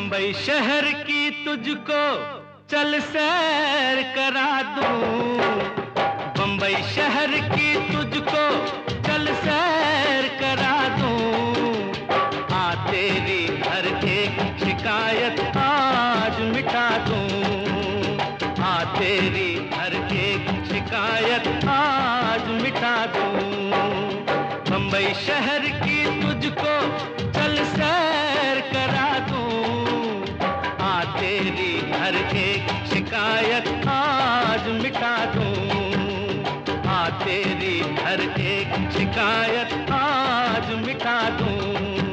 बम्बई शहर की तुझको चल सैर करा दूं, बम्बई शहर की तुझको चल सैर करा दूं। आ तेरी हर एक शिकायत आज मिटा दूं, आ तेरी हर एक शिकायत आज मिटा दूं। बम्बई शहर की तुझको चल सैर करा दूं, आ तेरी हर एक शिकायत आज मिटा दूं, आ तेरी हर एक शिकायत आज मिटा दूं।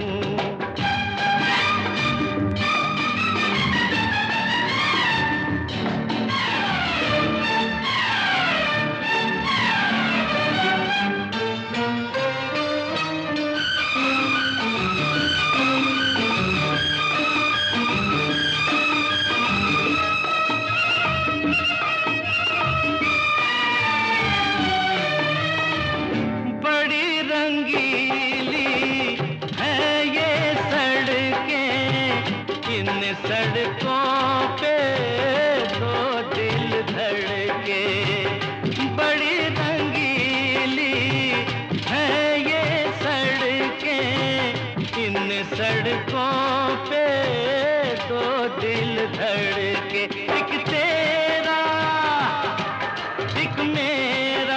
सड़कों पे दो दिल धड़के, बड़ी रंगीली है ये सड़कें, इन सड़कों पे दो दिल धड़के। एक तेरा एक मेरा,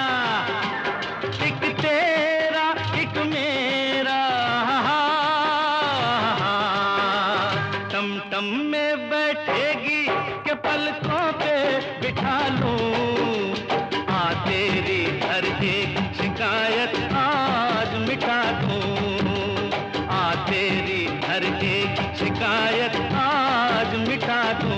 एक तेरा एक मेरा, टम में बैठेगी के पलकों पे बिठा लूं। आ तेरी हर एक शिकायत आज मिटा दूं, आ तेरी हर एक शिकायत आज मिटा दूं।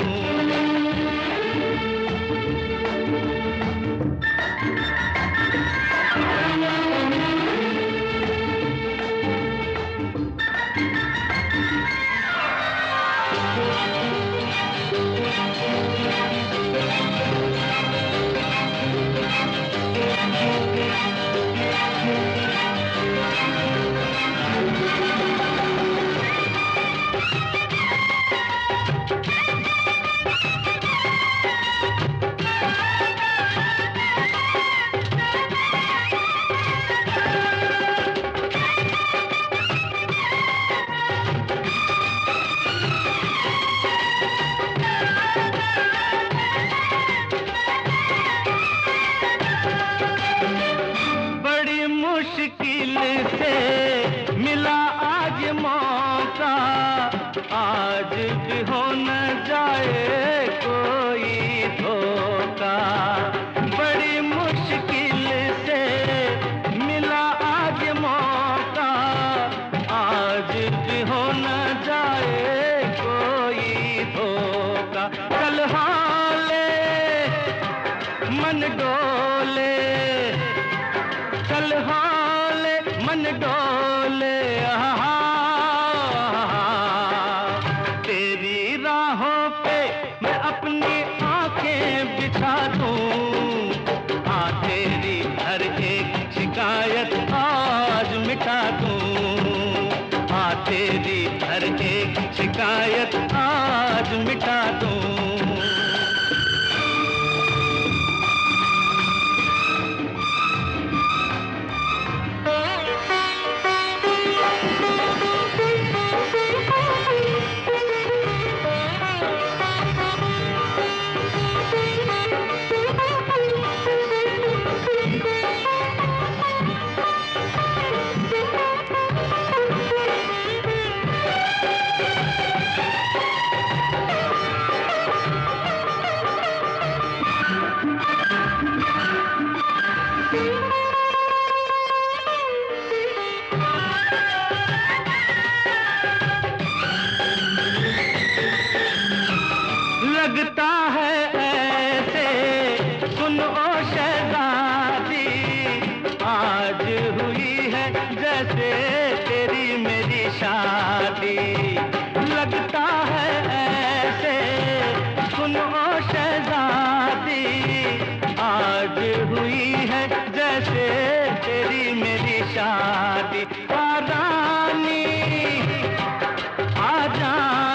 मुश्किल से मिला आज मौका, आज भी हो न जाए कोई धोखा। बड़ी मुश्किल से मिला आज मौका, आज भी हो न जाए कोई धोखा। चल हाले मन डोले, चल हाले मन डोले, तेरी राहों पे मैं अपनी आंखें बिछा दूं। आ तेरी हर एक शिकायत आज मिटा दूं, आ तेरी हर एक शिकायत आज मिटा दूं। लगता है ऐसे सुन ओ शहज़ादी, आज हुई है जैसे तेरी मेरी शादी। लगता है ऐसे सुन ओ शहज़ादी, आज हुई है जैसे तेरी मेरी शादी। आ रानी आ जा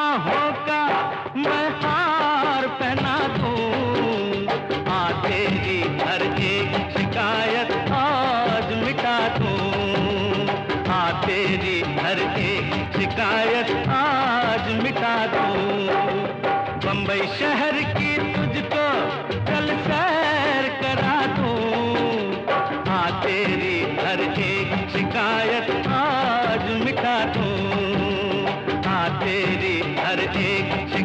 बाहों का मैं हार पहना दूं, तेरी हर एक शिकायत आज मिटा दूं, तेरी हर एक शिकायत आज मिटा दूं। बंबई शहर की तुझको कल सैर करा दूं, तेरी हर एक शिकायत आज मिटा दूं, तेरी हर एक